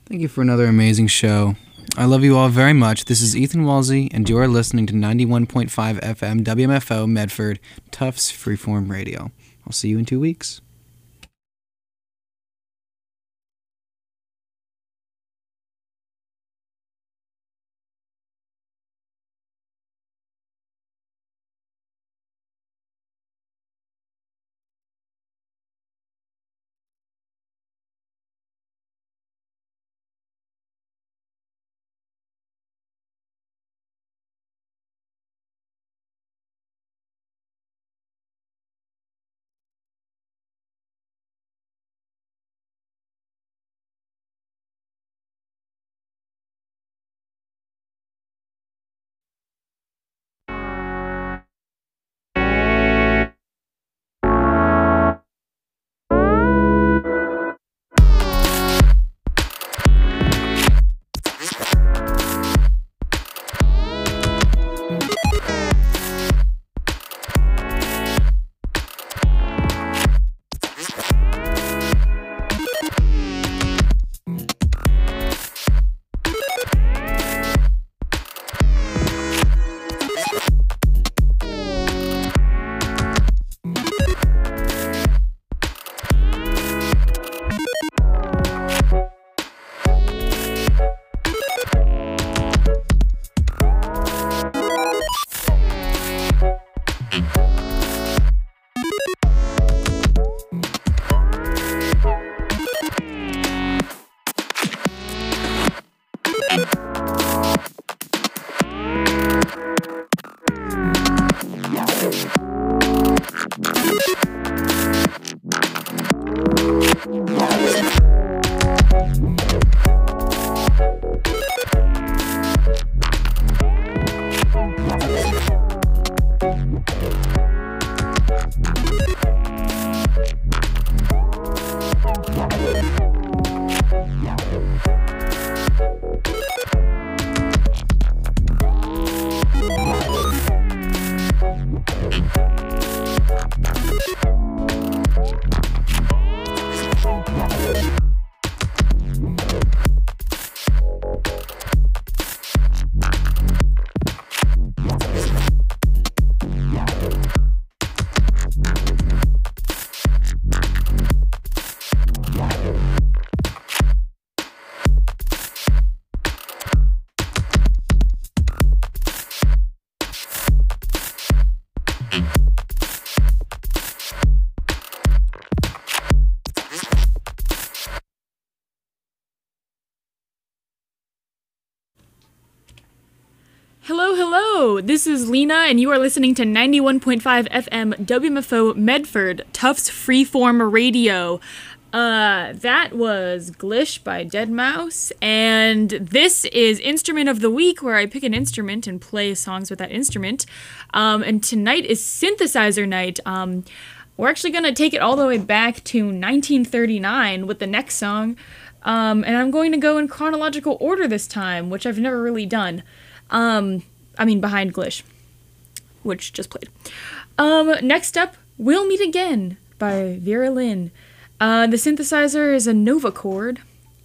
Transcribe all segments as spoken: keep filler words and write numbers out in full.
Thank you for another amazing show. I love you all very much. This is Ethan Walsey, and you are listening to ninety-one point five F M W M F O Medford, Tufts Freeform Radio. I'll see you in two weeks. Hello, hello! This is Lena, and you are listening to ninety-one point five F M W M F O Medford, Tufts Freeform Radio. Uh, that was Glish by deadmau five, and this is Instrument of the Week, where I pick an instrument and play songs with that instrument. Um, and tonight is Synthesizer Night. Um, we're actually going to take it all the way back to nineteen thirty-nine with the next song, um, and I'm going to go in chronological order this time, which I've never really done. Um, I mean, behind Glish, which just played. Um, next up, We'll Meet Again by Vera Lynn. Uh, the synthesizer is a Nova chord,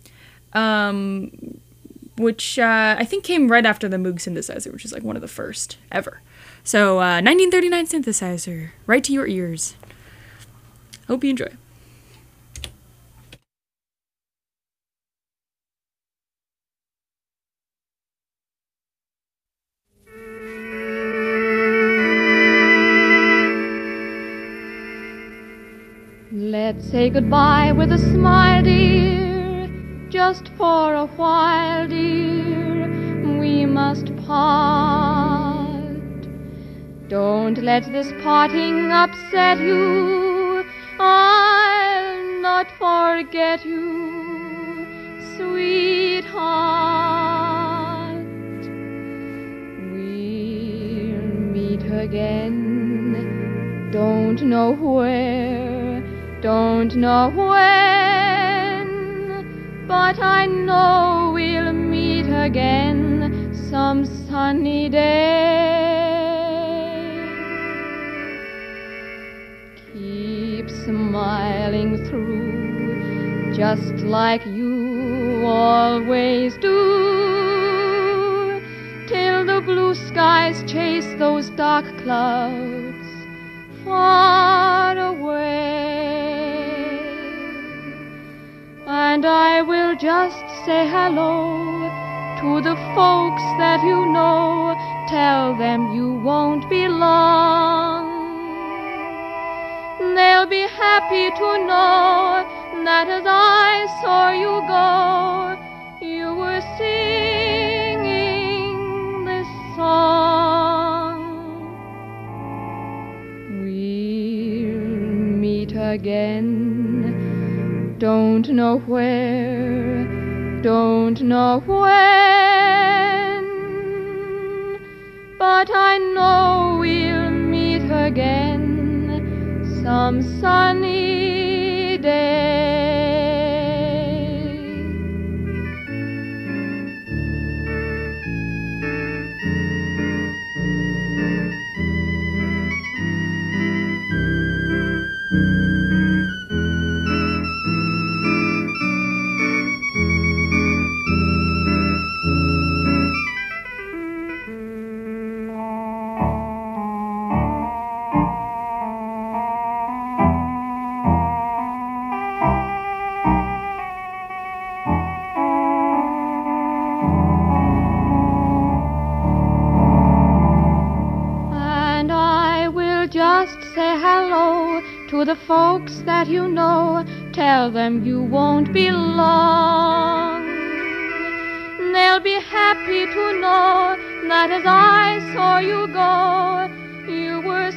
um, which, uh, I think came right after the Moog synthesizer, which is like one of the first ever. So, uh, nineteen thirty-nine synthesizer, right to your ears. Hope you enjoy. Let's say goodbye with a smile, dear, just for a while, dear, we must part. Don't let this parting upset you, I'll not forget you, sweetheart. We'll meet again, don't know where, don't know when, but I know we'll meet again some sunny day. Keep smiling through, just like you always do, till the blue skies chase those dark clouds far away. And I will just say hello to the folks that you know, tell them you won't be long. They'll be happy to know that as I saw you go, you were singing this song. We'll meet again, don't know where, don't know when, but I know we'll meet again some sunny day. Say hello to the folks that you know, tell them you won't be long. They'll be happy to know that as I saw you go, you were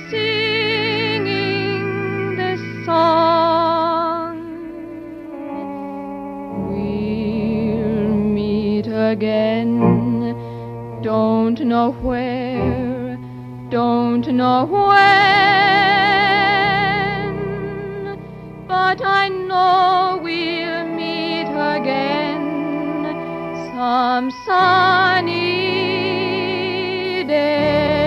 singing this song. We'll meet again, don't know where, don't know when, but I know we'll meet again some sunny day.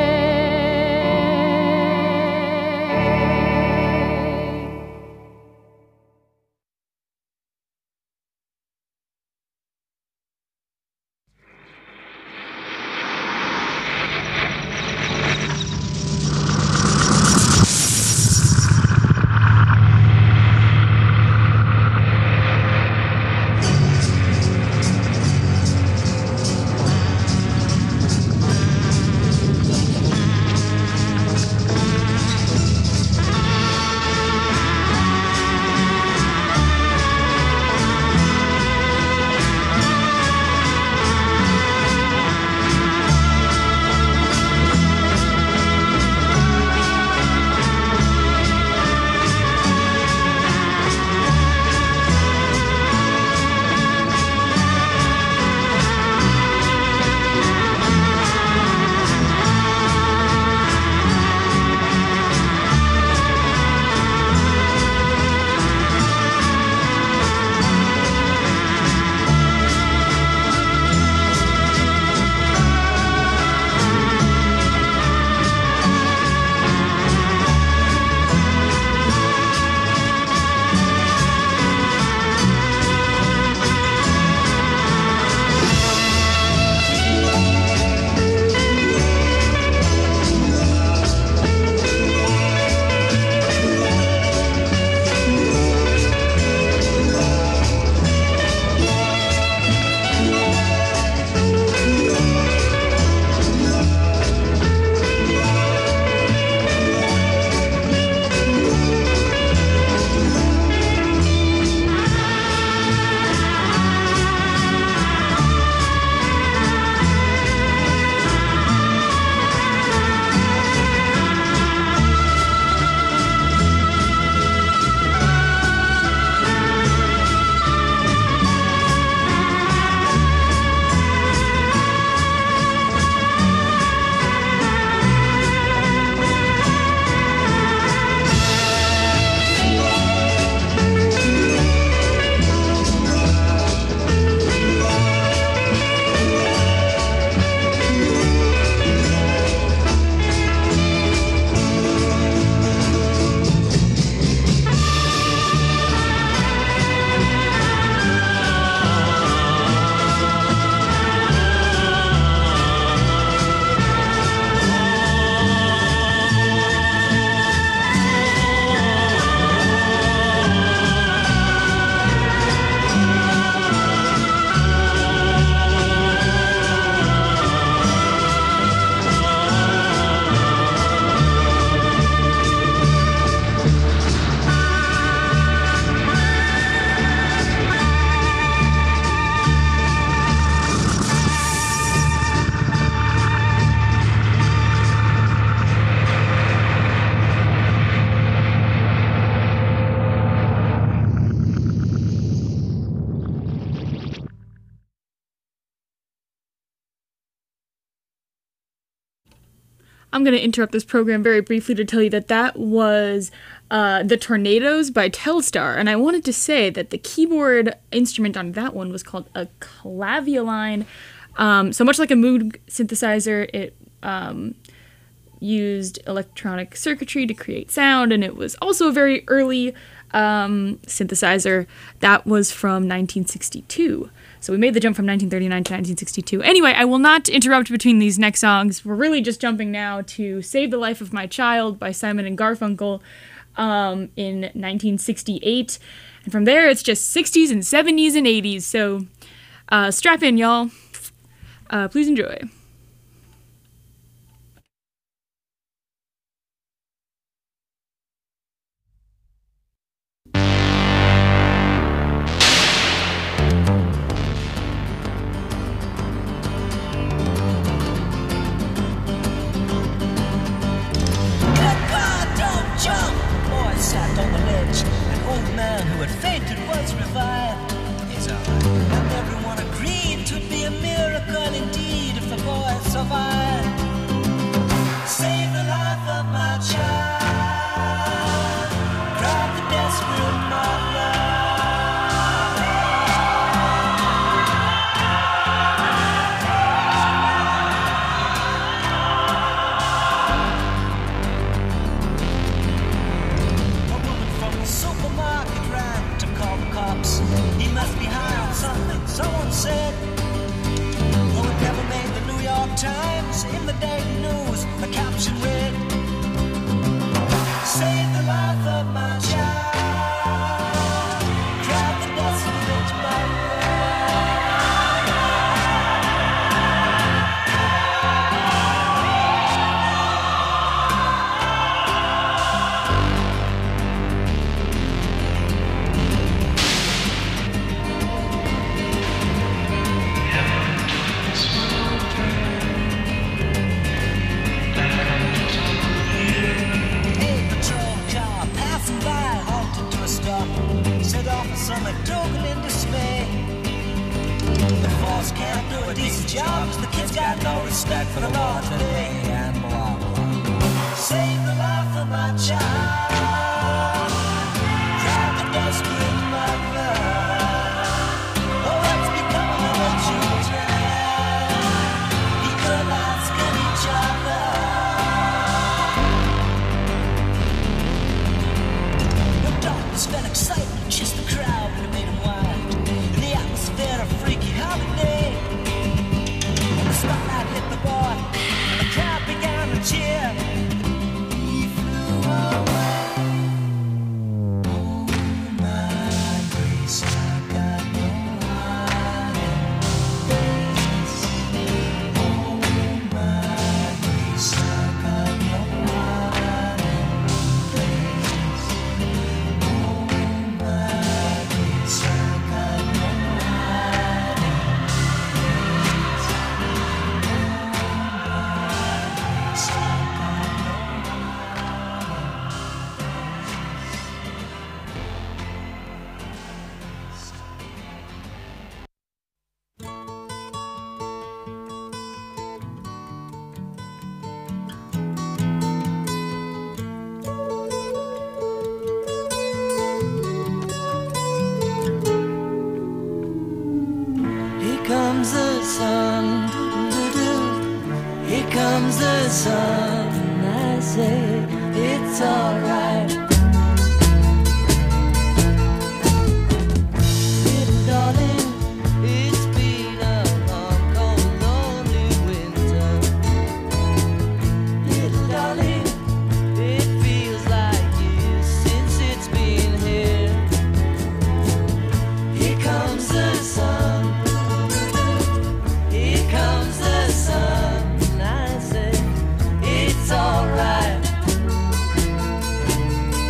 I'm going to interrupt this program very briefly to tell you that that was uh, The Tornadoes by Telstar. And I wanted to say that the keyboard instrument on that one was called a clavioline. Um, so much like a Moog synthesizer, it um, used electronic circuitry to create sound, and it was also a very early um, synthesizer. That was from nineteen sixty-two. So we made the jump from nineteen thirty-nine to nineteen sixty-two. Anyway, I will not interrupt between these next songs. We're really just jumping now to Save the Life of My Child by Simon and Garfunkel um, in nineteen sixty-eight. And from there, it's just sixties and seventies and eighties. So uh, strap in, y'all. Uh, please enjoy. Sat on the ledge, an old man who had fainted was revived. It's alright. And everyone agreed 'twould be a miracle indeed if the boy survived. Save the life of my child, cried the desperate mother. He must be high on something, someone said. Though it never made the New York Times, in the Daily News, the caption read, save the life of my child, cried the desperate mother. Set off a summer token in dismay. The force can't do a decent job, the kids got no respect for the law today. And blah, blah. Save the life of my child, drive the desperate mother. Oh, what's becoming of the children? People asking each other. The darkness felt excitement. Just the crowd that made him wild. In the atmosphere of freaky holiday. When the spotlight hit the boy, and the crowd began to cheer, he flew away. Oh my grace, I got no hiding place. Oh my grace, I got no hiding place. Oh my grace, I got no hiding place. Here comes the sun, doo-doo-doo. Here comes the sun, and I say it's alright. Little darling, it's been a long, cold, lonely winter. Little darling, it feels like years since it's been here. Here comes the sun. Here comes the sun, and I say it's alright.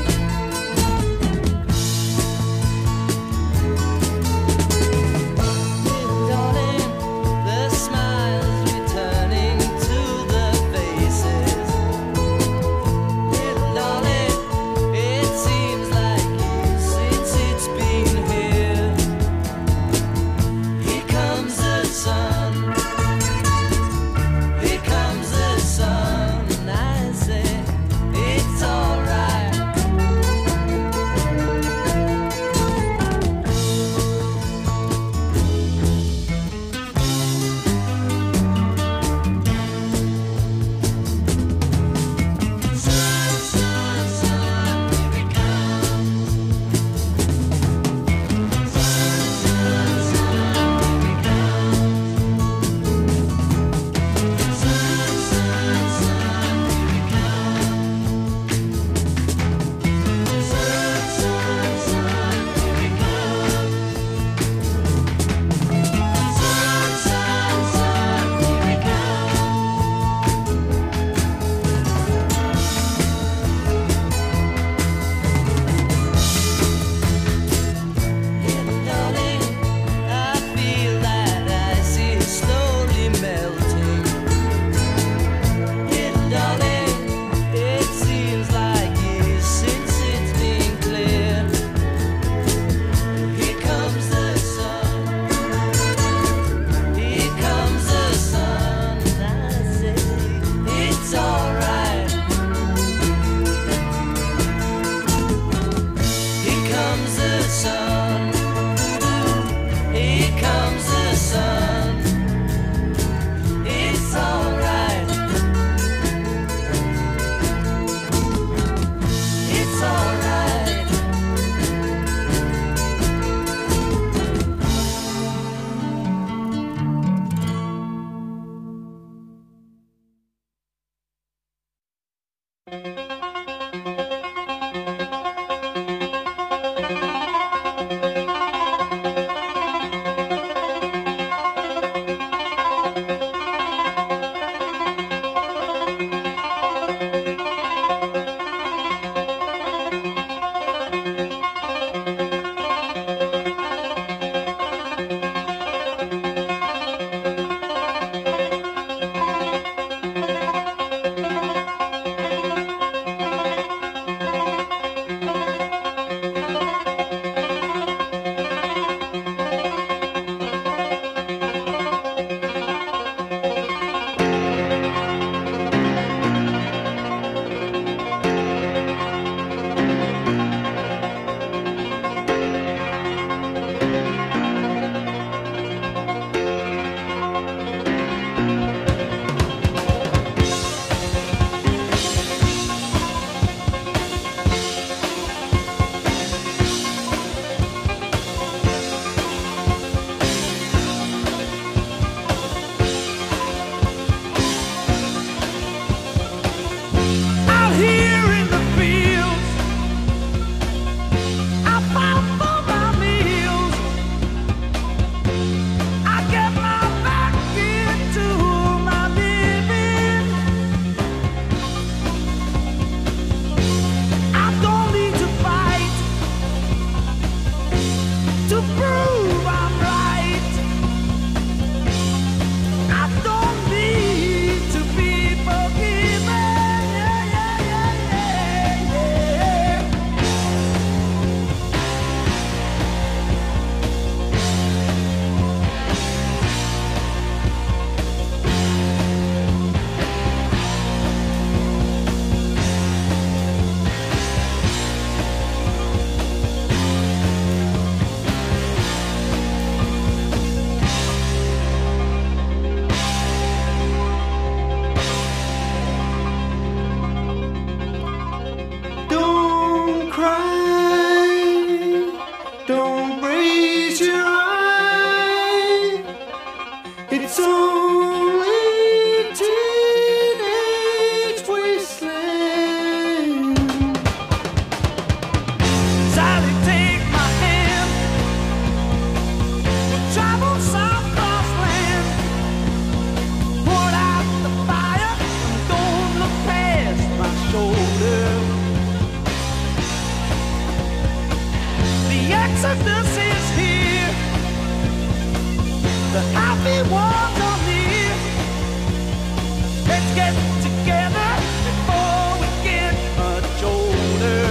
get together before we get much older.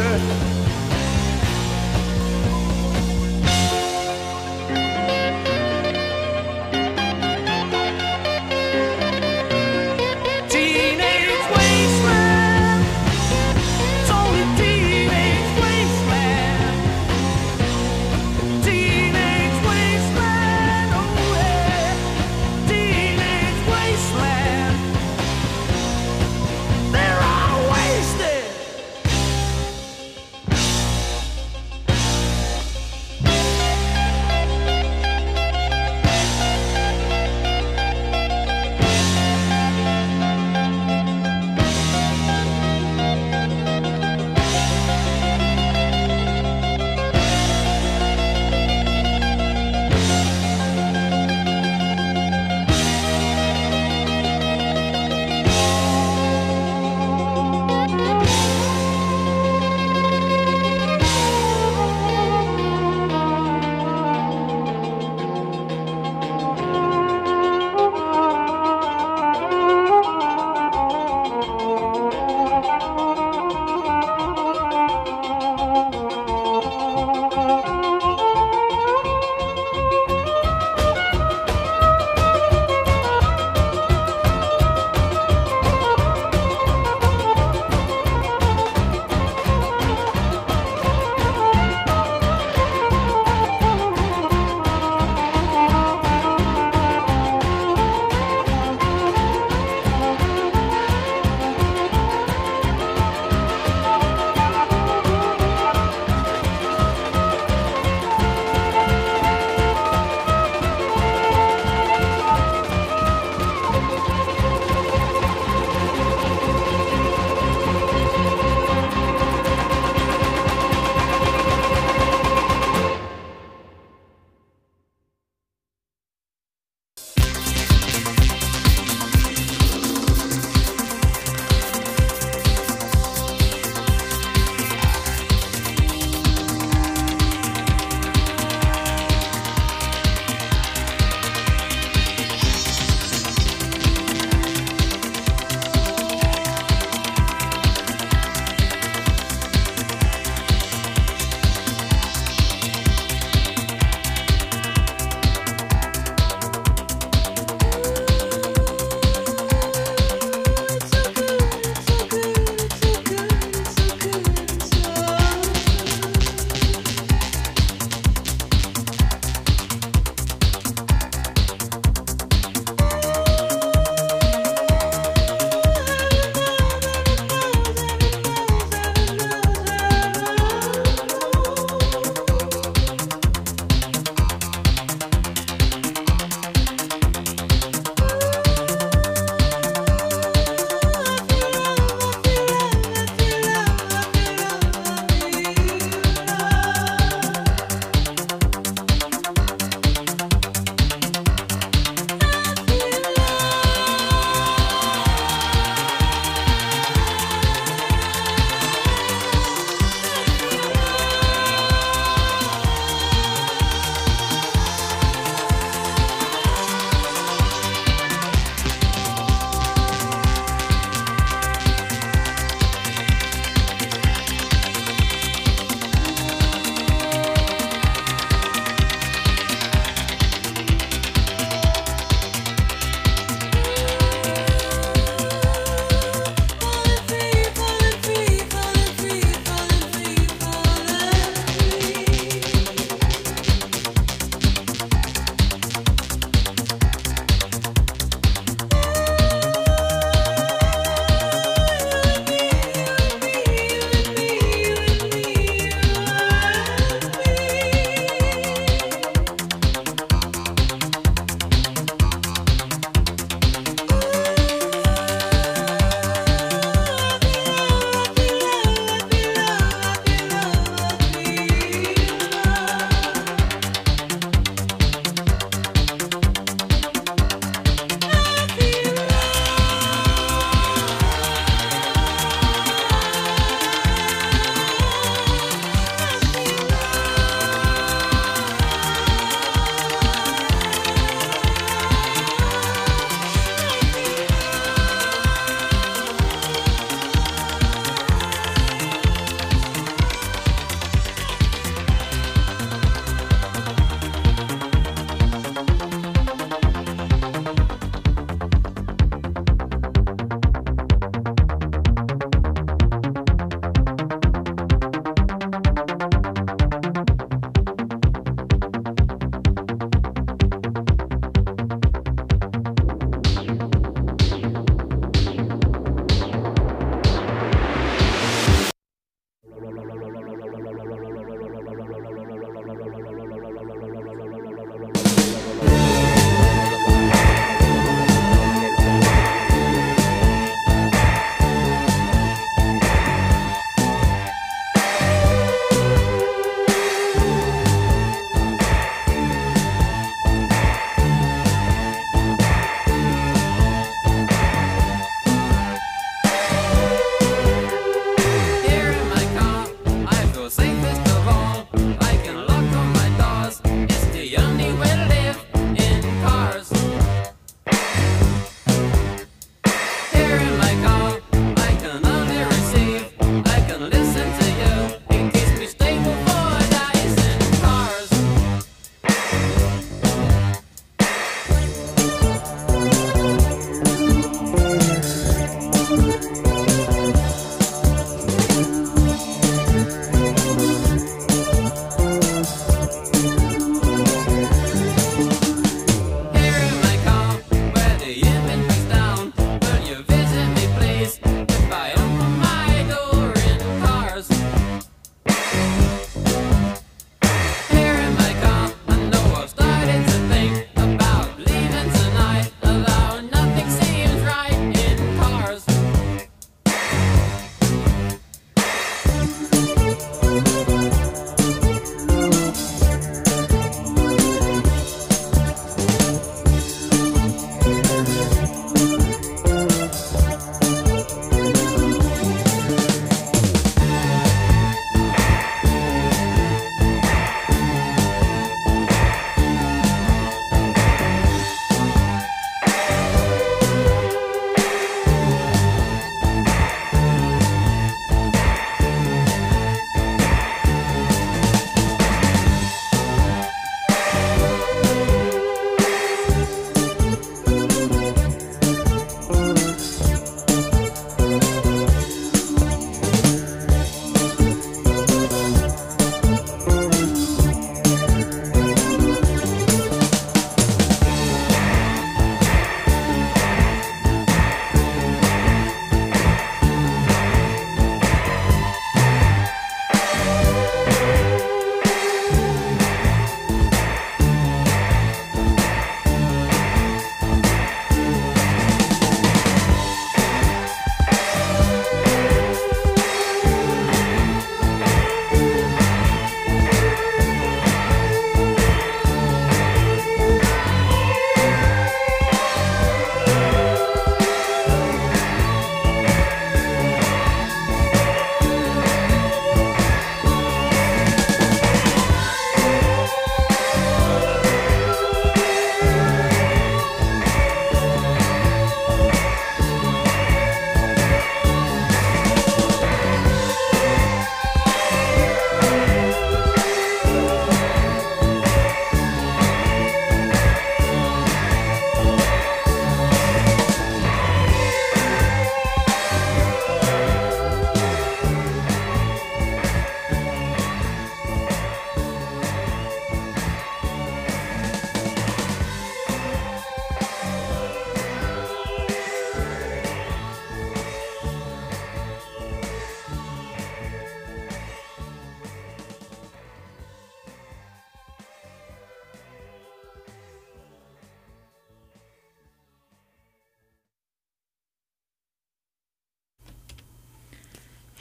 Teenage wasteland, it's only teenage wasteland. Teenage wasteland, oh yeah. Teenage wasteland.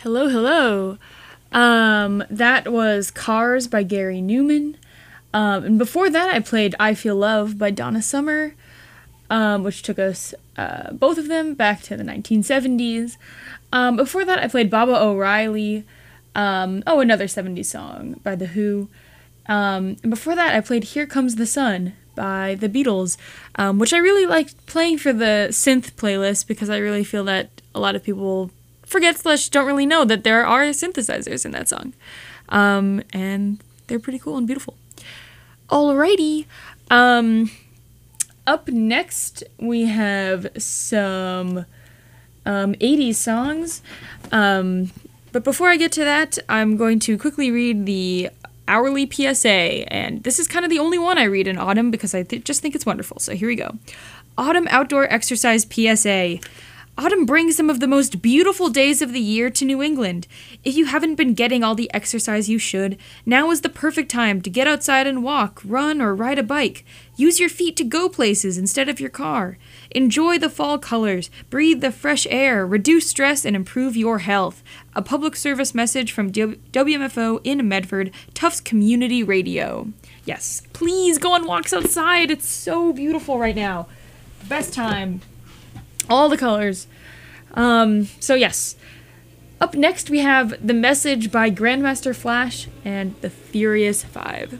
Hello, hello. Um, that was Cars by Gary Newman. Um, and before that, I played I Feel Love by Donna Summer, um, which took us, uh, both of them, back to the nineteen seventies. Um, before that, I played Baba O'Reilly. Um, oh, another seventies song by The Who. Um, and before that, I played Here Comes the Sun by The Beatles, um, which I really liked playing for the synth playlist because I really feel that a lot of people forget slash don't really know that there are synthesizers in that song. Um, and they're pretty cool and beautiful. Alrighty. Um, up next, we have some um, eighties songs. Um, but before I get to that, I'm going to quickly read the hourly P S A. And this is kind of the only one I read in autumn because I th- just think it's wonderful. So here we go. Autumn Outdoor Exercise P S A. Autumn brings some of the most beautiful days of the year to New England. If you haven't been getting all the exercise you should, now is the perfect time to get outside and walk, run, or ride a bike. Use your feet to go places instead of your car. Enjoy the fall colors, breathe the fresh air, reduce stress, and improve your health. A public service message from W M F O in Medford, Tufts Community Radio. Yes, please go on walks outside. It's so beautiful right now. Best time. All the colors. Um, so yes. Up next we have The Message by Grandmaster Flash and the Furious Five.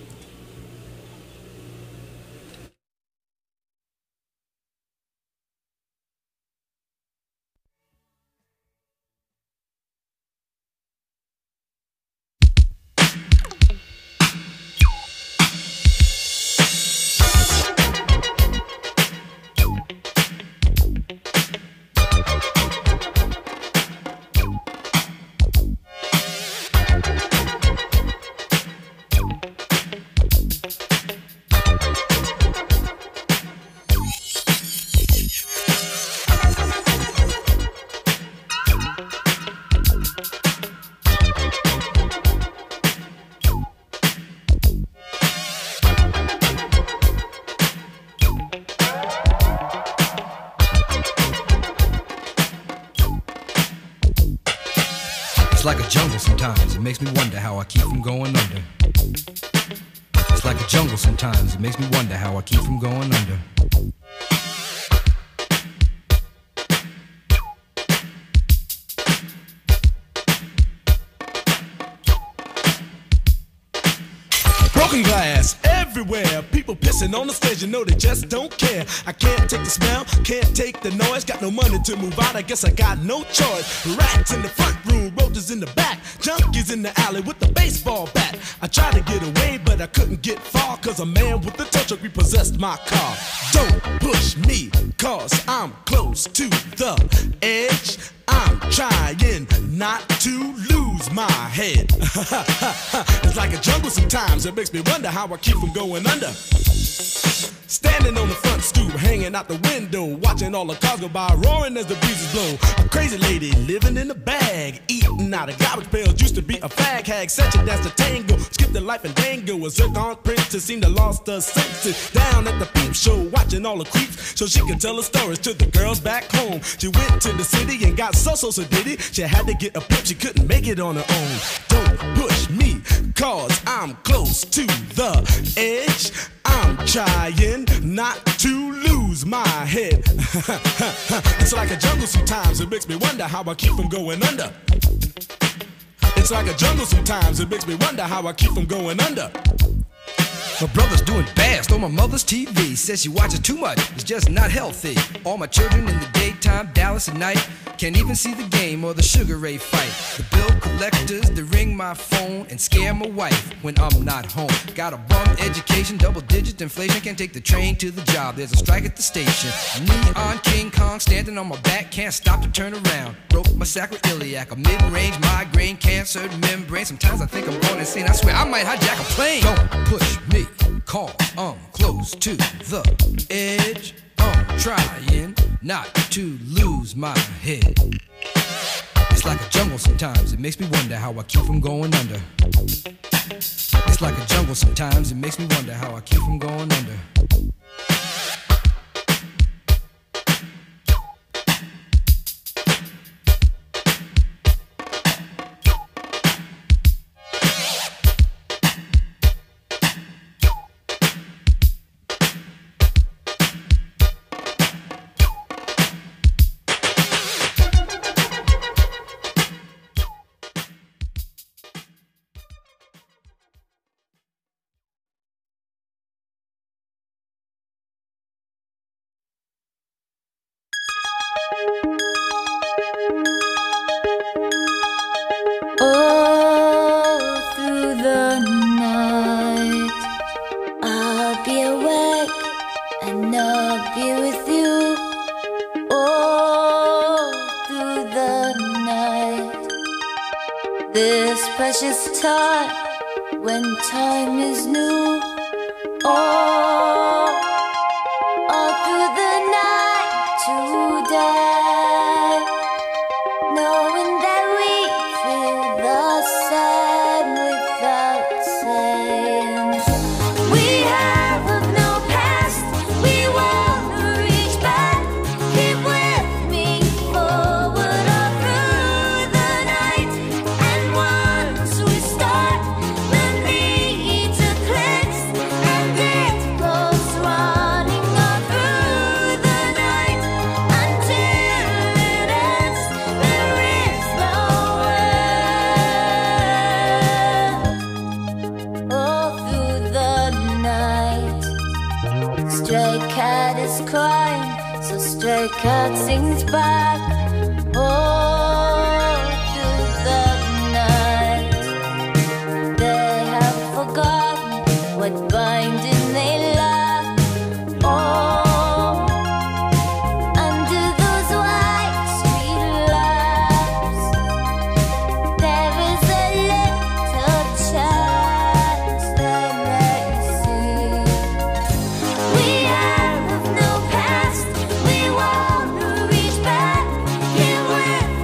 It's like a jungle sometimes, it makes me wonder how I keep from going under. It's like a jungle sometimes, it makes me wonder how I keep from going under. Broken glass everywhere, people pissing on the stage, you know they just don't care. I can't take the smell, can't take the noise, got no money to move out, I guess I got no choice. Rats in the front room, roaches in the back, junkies in the alley with the baseball bat. I tried to get away, but I couldn't get far, cause a man with a tow truck repossessed my car. Don't push me, cause I'm close to the edge. I'm trying not to lose my head. It's like a jungle sometimes, it makes me wonder how I keep from going under. Standing on the front stoop, hanging out the window, watching all the cars go by, roaring as the breezes blow. A crazy lady living in a bag, eating out of garbage pails, used to be a fag hag, such a dance to tango, skipped the life and dango. A zircon princess seemed to lost her senses. Down at the peep show, watching all the creeps, so she could tell her stories to the girls back home. She went to the city and got so so so did it. She had to get a pimp, she couldn't make it on her own. Don't push me, cause I'm close to the edge. I'm trying not to lose my head. It's like a jungle sometimes, it makes me wonder how I keep from going under. It's like a jungle sometimes, it makes me wonder how I keep from going under. My brother's doing bad, stole my mother's T V. Says she watches too much, it's just not healthy. All my children in the daytime, Dallas at night. Can't even see the game or the Sugar Ray fight. The bill collectors, they ring my phone and scare my wife when I'm not home. Got a bum education, double digit inflation. Can't take the train to the job, there's a strike at the station. Neon King Kong standing on my back, can't stop to turn around. Broke my sacroiliac, a mid-range migraine, cancer membrane. Sometimes I think I'm going insane, I swear I might hijack a plane. Don't push me, cause I'm close to the edge. I'm trying not to lose my head. It's like a jungle sometimes, it makes me wonder how I keep from going under. It's like a jungle sometimes, it makes me wonder how I keep from going under. All through the night I'll be awake and I'll be with you. All through the night, this precious time when time is new. All, all through the night today, knowing that we feel the same without saying. We have no past, we wanna reach back. Keep with me forward all through the night. And once we start, the need to cleanse, and it goes running all through the night until it ends. There is no end. All through the night, stray cat is crying, so stray cat sings back. All through the night, they have forgotten what binding they lack. Oh, under those white street lamps, there is a little chance they may see. We have no past, we wanna reach back. Here with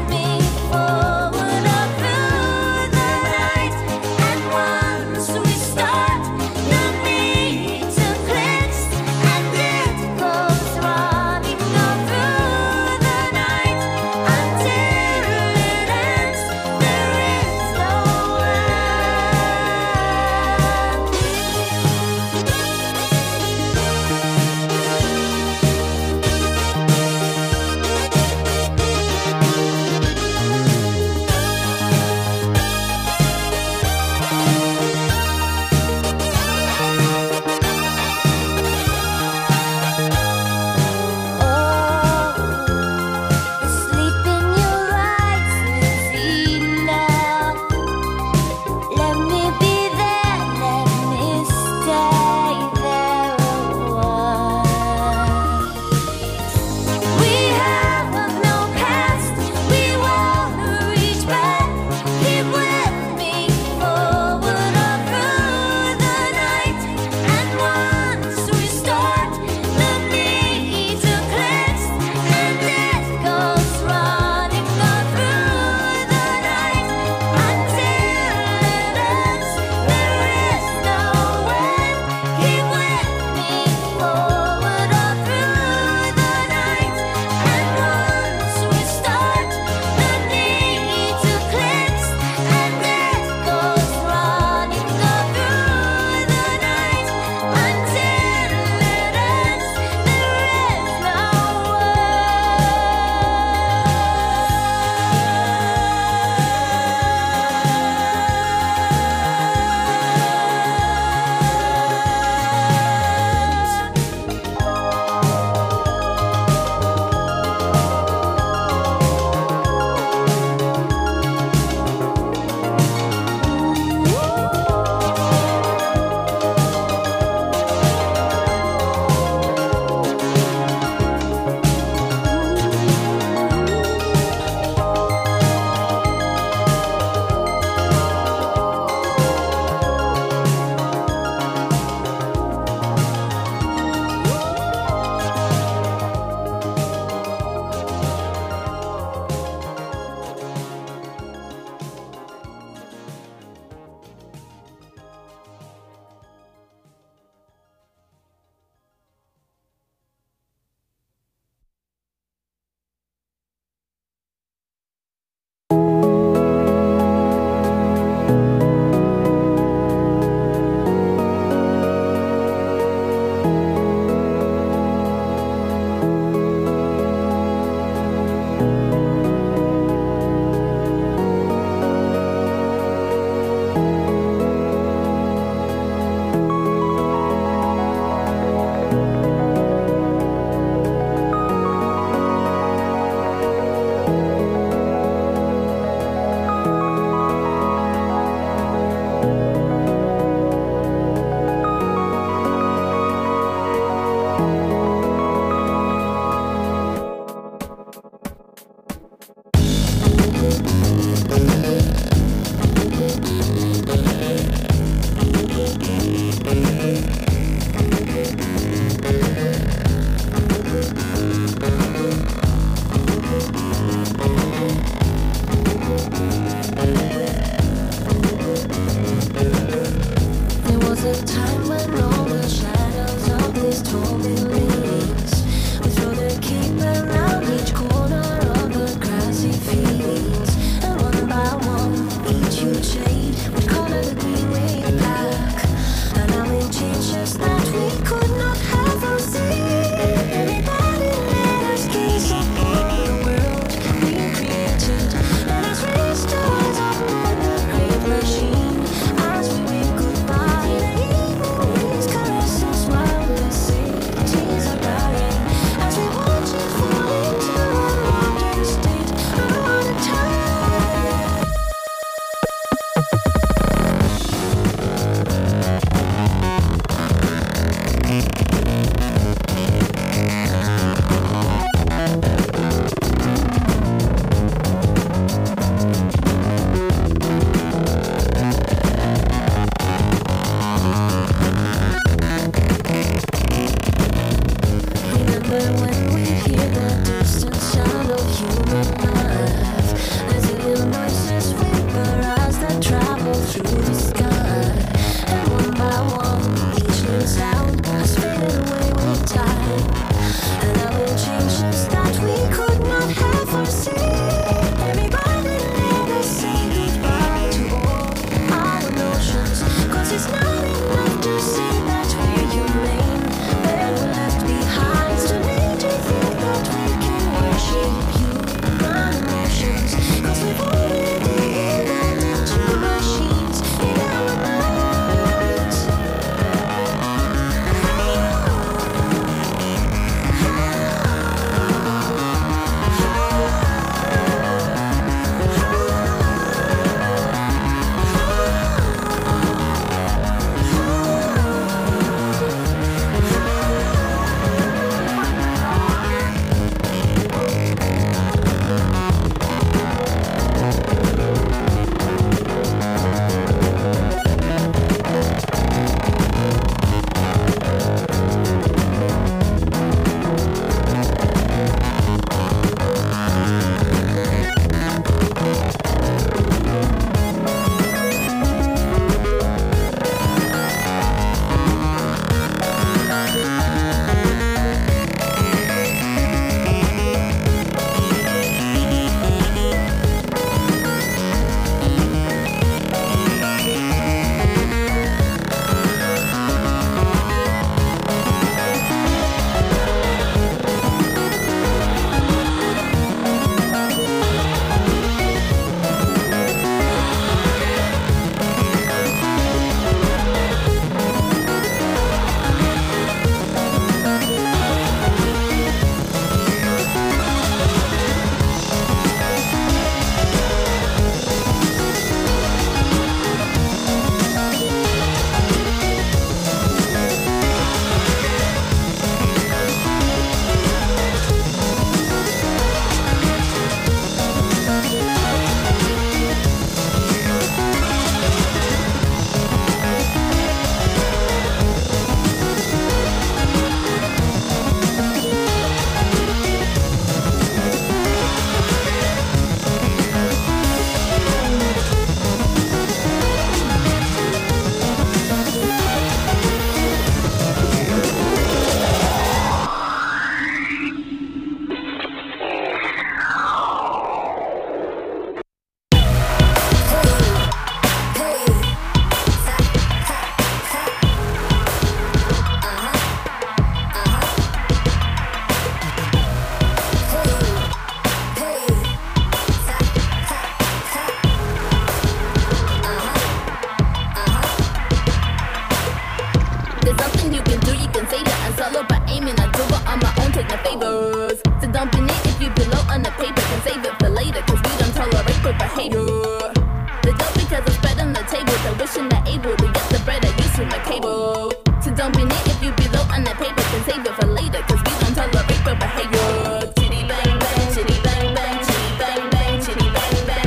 Chitty bang bang, chitty bang bang, chitty bang bang, chitty bang bang.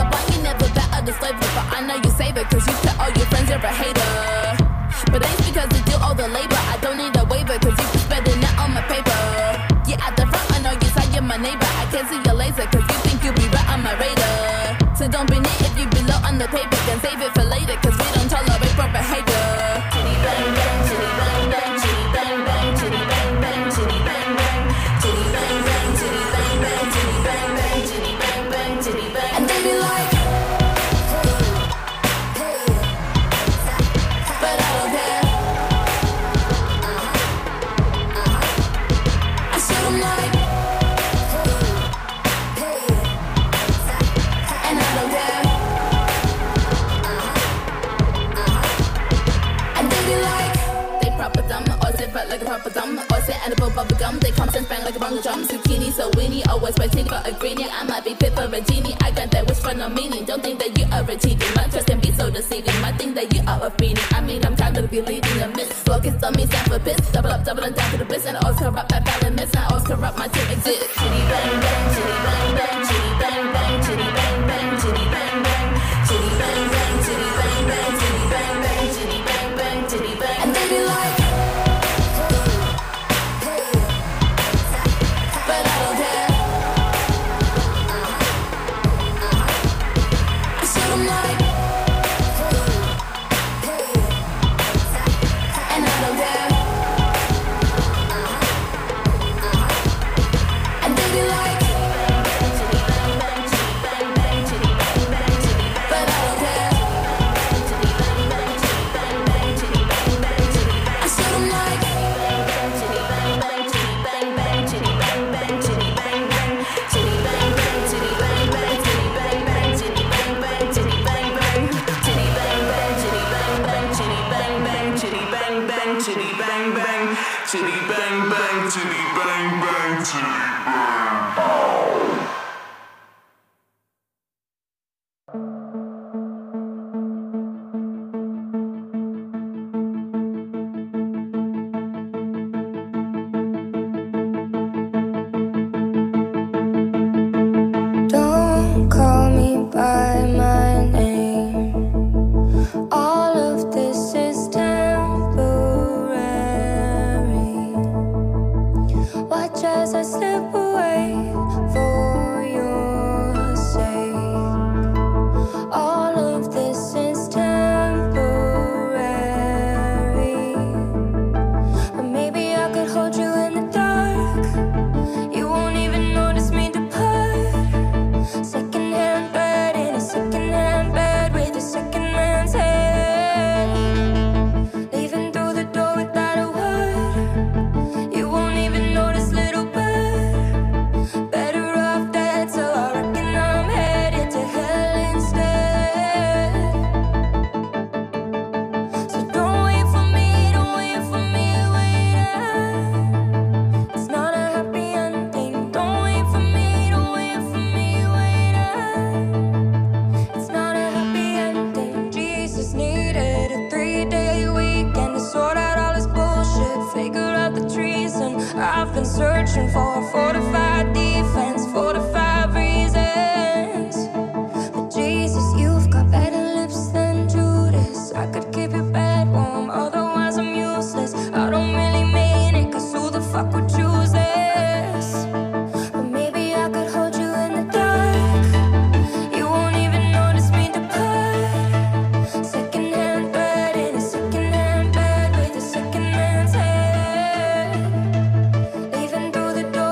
why you never better the flavor? But I know you save it, cause you tell all your friends you're a hater. But it's because you do all the labor. I don't need a waiver, cause you can spending it on my paper. Yeah, at the front, I know you say you're my neighbor. I can't see your laser, cause you think you'll be right on my radar. So don't be neat if you be low on the paper, then save it for later, cause we don't tolerate poor behavior. Chitty bang bang, chitty bang bang, chitty bang bang, chitty bang bang, chitty bang bang, chitty bang bang, chitty bang bang, chitty bang bang, chitty bang bang, chitty bang. And they be like, but I don't care. I shoot 'em like, and I don't care. And they be like, they proper dumb, or sit fat like a proper dumb, or sit edible bubble gum. They come and bang like a bungle drum. Zucchini so weenie, always waiting for a greenie. I might be fit for a genie. I got that wish for no meaning. Don't think that you are achieving. My trust can be so deceiving. Might think that you are a fiending. I mean, I'm tired of you leading a miss. Focus on me, stand for piss. Double up, double and down to the bliss. And I always corrupt that balance miss. I always corrupt my team exist. Chitty bang bang, chitty bang bang, chitty bang bang, chitty bang bang, chitty bang bang, chitty bang bang, chitty bang bang, chitty bang bang, chitty bang bang, chitty bang. And they be like, but I don't care. I shoot 'em like, and I don't care. And they be like, but I don't care. I shoot 'em like, chitty bang bang, chitty bang bang, chitty bang bang, chitty bang bang. Don't call me by my name. All of this is temporary. Watch as I slip away for your sake. All of this is temporary. Or maybe I could hold you in the dark. You won't even notice me depart. Secondhand bed in a secondhand bed with a second man's head. Leaving through the door without a word. You won't even notice, little bird. Better off dead, so I reckon I'm headed to hell instead. So don't wait for me, don't wait for me, wait up. It's not a happy ending. Don't wait for me, don't wait for me, wait up. It's not a happy ending. Jesus needed a three-day weekend to sort out all his bullshit, figure out the treason. I've been searching for a fortified defense, fortified reasons. But Jesus, you've got better lips than Judas. I could keep your bed warm, otherwise I'm useless. I don't really mean it, cause who the fuck would choose this? But maybe I could hold you in the dark. You won't even notice me depart. Secondhand bed in a secondhand bed with a second man's head. Leaving through the door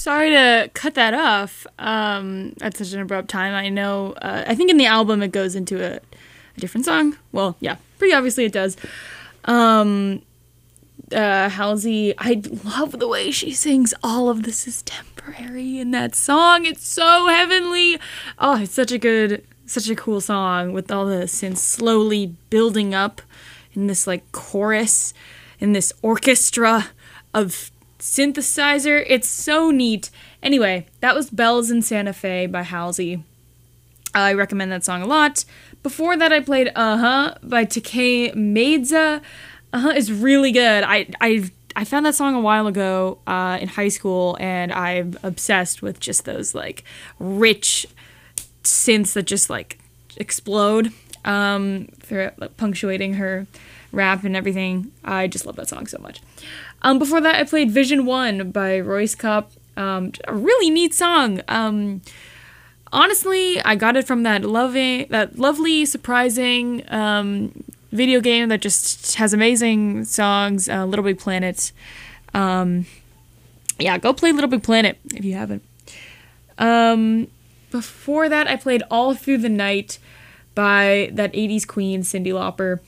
sorry to cut that off um, at such an abrupt time. I know, uh, I think in the album it goes into a, a different song. Well, yeah, pretty obviously it does. Um, uh, Halsey, I love the way she sings All of This Is Temporary in that song. It's so heavenly. Oh, it's such a good, such a cool song with all the synths slowly building up in this like chorus, in this orchestra of synthesizer. It's so neat. Anyway, that was Bells in Santa Fe by Halsey. I recommend that song a lot. Before that, I played Uh-Huh by Takei Maidza. Uh-Huh is really good. I I I found that song a while ago uh, in high school, and I'm obsessed with just those like rich synths that just like explode um, for like, punctuating her rap and everything. I just love that song so much. Um, before that, I played Vision One by Royce Cup. Um, a really neat song. Um, honestly, I got it from that loving, that lovely, surprising um, video game that just has amazing songs. Uh, Little Big Planet. Um, yeah, go play Little Big Planet if you haven't. Um, before that, I played All Through the Night by that eighties queen Cyndi Lauper.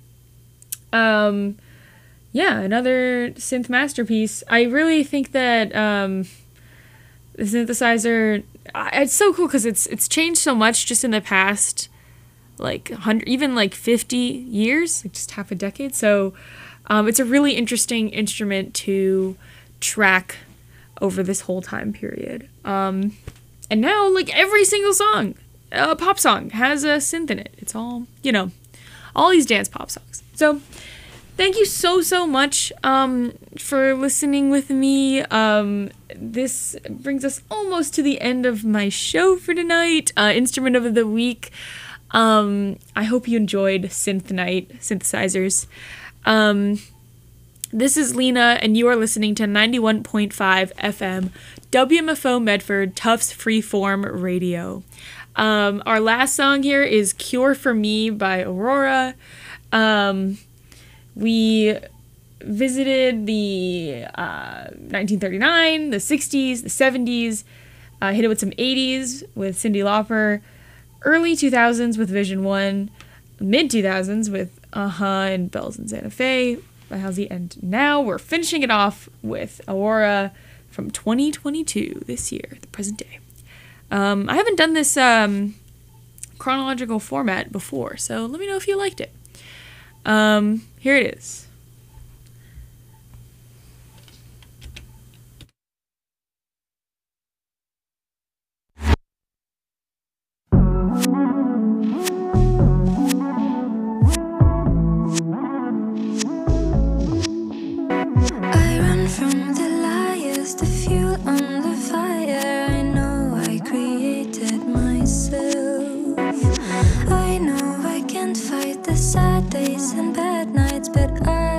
Um, yeah, another synth masterpiece. I really think that um, the synthesizer, I, it's so cool because it's it's changed so much just in the past, like one hundred, even like fifty years, like just half a decade. So um, it's a really interesting instrument to track over this whole time period. Um, and now, like every single song, a pop song has a synth in it. It's all, you know, all these dance pop songs. So thank you so, so much um, for listening with me. Um, this brings us almost to the end of my show for tonight. Uh, Instrument of the Week. Um, I hope you enjoyed Synth Night, synthesizers. Um, this is Lena, and you are listening to ninety-one point five F M, W M F O Medford, Tufts Freeform Radio. Um, our last song here is Cure for Me by Aurora. Um... We visited the uh, nineteen thirty-nine, the sixties, the seventies, uh, hit it with some eighties with Cyndi Lauper, early two thousands with Vision One, mid two thousands with Uh-Huh and Bells in Santa Fe by Halsey, and now we're finishing it off with Aurora from twenty twenty-two, this year, the present day. Um, I haven't done this um, chronological format before, so let me know if you liked it. Um, here it is. I run from the liars, the fuel on the fire. I know I created myself. I know I can't fight the sad days and bad nights, but I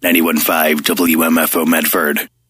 ninety-one point five W M F O Medford.